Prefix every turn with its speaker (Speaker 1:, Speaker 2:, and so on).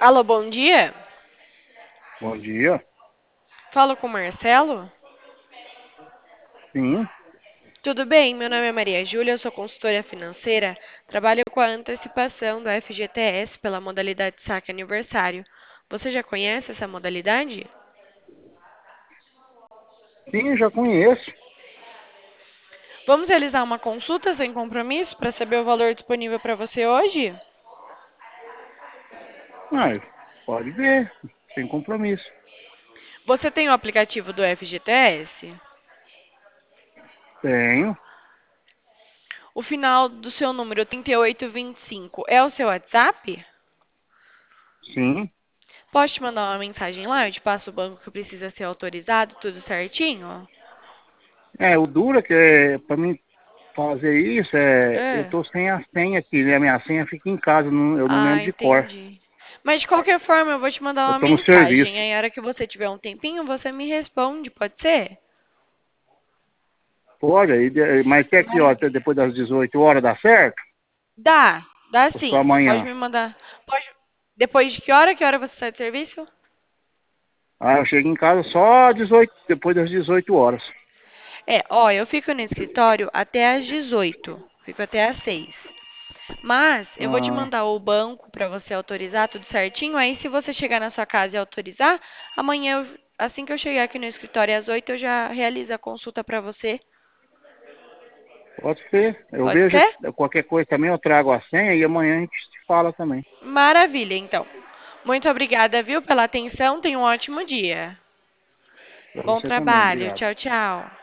Speaker 1: Alô, bom dia.
Speaker 2: Bom dia.
Speaker 1: Falo com o Marcelo.
Speaker 2: Sim,
Speaker 1: Tudo bem? Meu nome é Maria Júlia, eu sou consultora financeira. Trabalho com a antecipação do FGTS pela modalidade saque aniversário. Você já conhece essa modalidade?
Speaker 2: sim, já conheço.
Speaker 1: Vamos realizar uma consulta sem compromisso para saber o valor disponível para você hoje?
Speaker 2: Mas pode ver, sem compromisso.
Speaker 1: Você tem o aplicativo do FGTS?
Speaker 2: Tenho,
Speaker 1: O final do seu número 3825 é o seu WhatsApp?
Speaker 2: sim.
Speaker 1: Posso te mandar uma mensagem lá? Eu te passo o banco que precisa ser autorizado, tudo certinho?
Speaker 2: O duro é que para mim fazer isso, eu
Speaker 1: É.
Speaker 2: tô sem a senha aqui, né? A minha senha fica em casa, eu não
Speaker 1: Ah,
Speaker 2: lembro de cor.
Speaker 1: entendi. Mas de qualquer forma, eu vou te mandar
Speaker 2: Eu
Speaker 1: uma
Speaker 2: tô no
Speaker 1: mensagem.
Speaker 2: serviço.
Speaker 1: Aí, a hora que você tiver um tempinho, você me responde, pode ser?
Speaker 2: Pode, mas até aqui, ó, até depois das 18 horas dá certo?
Speaker 1: Dá
Speaker 2: Ou só
Speaker 1: sim. Pode
Speaker 2: amanhã?
Speaker 1: me mandar. Pode. Depois de que hora? Que hora você sai do serviço?
Speaker 2: Ah, eu chego em casa só às 18, depois das 18 horas.
Speaker 1: Ó, eu fico no escritório até às 18. Fico até às 6. Mas eu vou te
Speaker 2: Ah,
Speaker 1: mandar o banco para você autorizar tudo certinho. Aí, se você chegar na sua casa e autorizar, amanhã, assim que eu chegar aqui no escritório às 8, eu já realizo a consulta para você.
Speaker 2: pode ser. Eu
Speaker 1: Pode
Speaker 2: vejo
Speaker 1: ser?
Speaker 2: qualquer coisa também, eu trago a senha e amanhã a gente se fala também.
Speaker 1: Maravilha, então. Muito obrigada, viu, pela atenção. Tenha um ótimo dia.
Speaker 2: Pra
Speaker 1: Bom
Speaker 2: você também,
Speaker 1: trabalho.
Speaker 2: obrigado.
Speaker 1: Tchau, tchau.